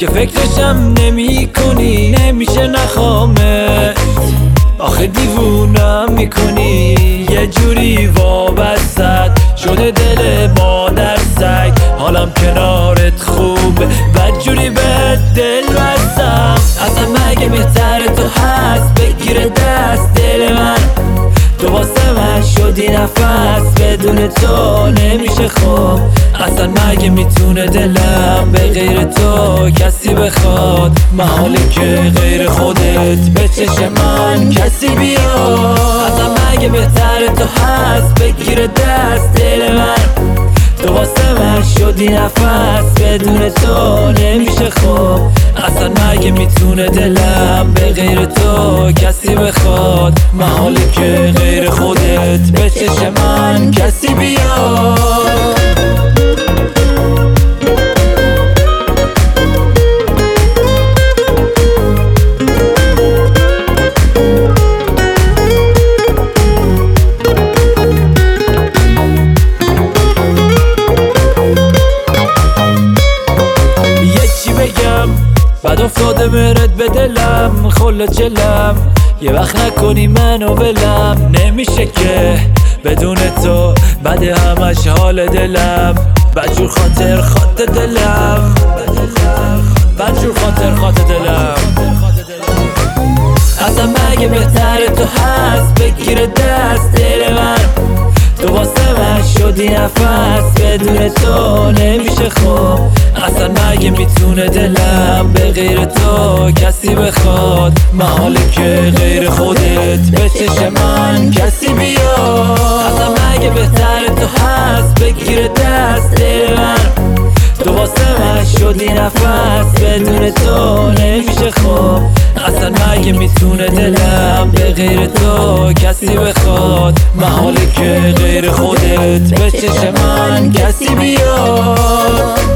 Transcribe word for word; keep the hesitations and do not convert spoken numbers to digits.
که فکرشم نمی کنی نمیشه نخوامت. آخه دیوونم میکنی یه جوری وابستت شده دل مادر سگ. حالم کنارت خوبه بد جوری به دل بستم. اصلا مگه بهتر تو هست بگیره دست دل من. تو واسه من شدی نفس بدون تو نمیشه خوب. اصلا مگه میتونه دلم به غیر تو کسی بخواد. محاله که غیر خودت به چشم من کسی بیاد. اصلا مگه بهتر تو هست بگیره دست دل من. تو واسه من شدی نفس بدون تو نمیشه خوب. اصلا مگه میتونه دلم به غیر تو کسی بخواد. محاله که غیر خودت به چشم من کسی بیاد. بد افتاده مرد به دلم خل جلم. یه وقت نکنی منو ولم. نمیشه که بدون تو بد همش حال دلم. بدجور خاطر خاطر دلم بدجور خاطر خاطر دلم. اصلا مگه بهتر تو هست بگیره دست دل من. تو واسه من شدی نفس بدون تو نمیشه خوب. اصلا مگه میتونه دلم به غیر تو کسی بخواد. محاله که غیر خودت به چشم من کسی بیاد. اصلا مگه بهتر تو هست بگیره دست دل من. تو واسه من شدی نفس بدون تو نمیشه خوب. اصلا مگه میتونه دلم به غیر تو کسی بخواد. محاله که غیر خودت به چشم من کسی بیاد.